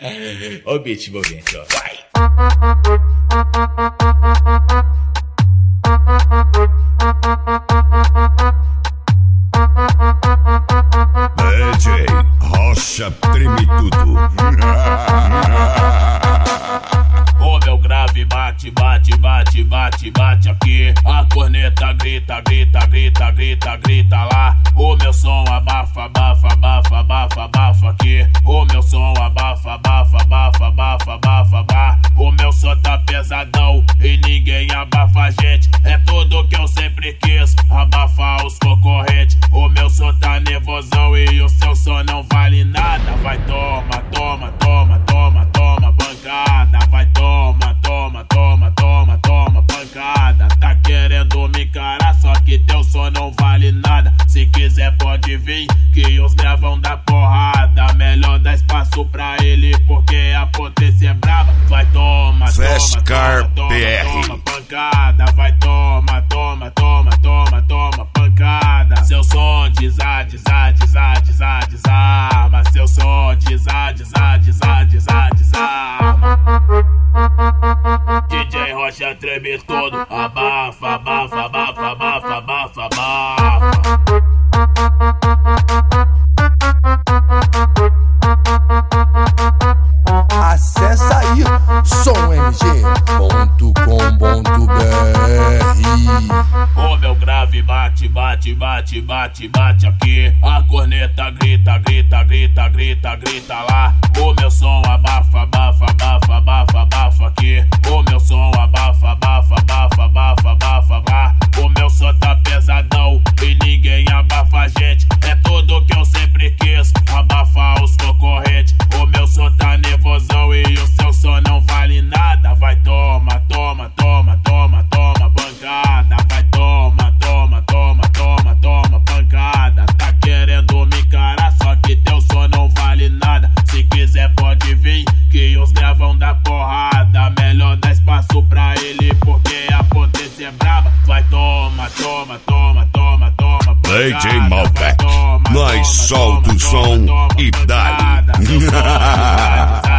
Ó o beat envolvente, ó. Vai! DJ Rocha treme tudo. O meu grave bate, bate, bate, bate, bate aqui. A corneta grita, grita, grita, grita, grita lá. O meu som abafa, abafa, abafa, abafa, abafa aqui. O meu som abafa, abafa, abafa, abafa, abafa, abafa. O meu som tá pesadão e ninguém abafa a gente. É tudo que eu sempre quis, abafar os concorrentes. O meu som tá nervosão e o seu som não vale nada. Vai toma, toma, toma, toma, toma pancada. Vai toma, toma, toma, toma, toma pancada. Tá querendo me encarar, só que teu som não vale nada. Se quiser pode vir, que os gravão da porrada. Melhor dar espaço pra ele, porque a potência é brava. Vai toma, Fescar toma, toma, PR. toma, toma pancada. Vai toma, toma, toma, toma, toma pancada. Seu som desarma. Seu som desarma. DJ Rocha treme todo. Abafa, abafa, abafa, abafa, abafa, abafa. Acessa aí sommg.com.br. O meu grave bate, bate, bate, bate, bate aqui. A corneta grita, grita, grita, grita, grita lá. O meu som abafa, abafa, abafa, abafa, abafa aqui. O meu som abafa, abafa, abafa, abafa, abafa, abafa. O meu som tá pesadão e ninguém abafa a gente. É tudo que eu sempre quis, abafar os concorrentes. O meu som tá nervosão e o seu som não vale nada. Vai toma, toma, toma, toma, toma pancada. Vai toma, toma, toma, toma, toma pancada. Tá querendo me encarar, só que teu som não vale nada. Se quiser pode vir, que os gravão da porrada. Melhor dar espaço pra ele, porque a potência é brava. Vai toma, toma, toma, toma, toma pancada. DJ Malbec, nós solta o som e dá.